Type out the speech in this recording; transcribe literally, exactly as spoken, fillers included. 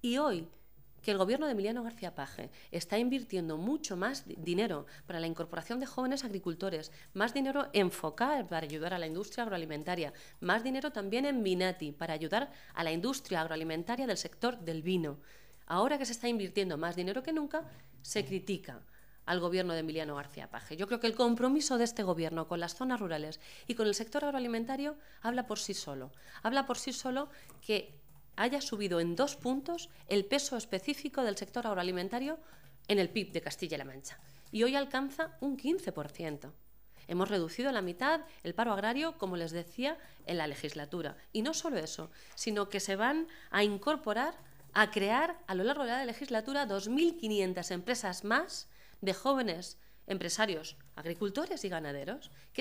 Y hoy, que el gobierno de Emiliano García Paje está invirtiendo mucho más dinero para la incorporación de jóvenes agricultores, más dinero enfocado para ayudar a la industria agroalimentaria, más dinero también en Vinati para ayudar a la industria agroalimentaria del sector del vino. Ahora que se está invirtiendo más dinero que nunca, se critica al gobierno de Emiliano García Paje. Yo creo que el compromiso de este gobierno con las zonas rurales y con el sector agroalimentario habla por sí solo. Habla por sí solo que haya subido en dos puntos el peso específico del sector agroalimentario en el P I B de Castilla-La Mancha. Y hoy alcanza un quince por ciento. Hemos reducido a la mitad el paro agrario, como les decía, en la legislatura. Y no solo eso, sino que se van a incorporar, a crear a lo largo de la legislatura dos mil quinientas empresas más de jóvenes empresarios, agricultores y ganaderos, que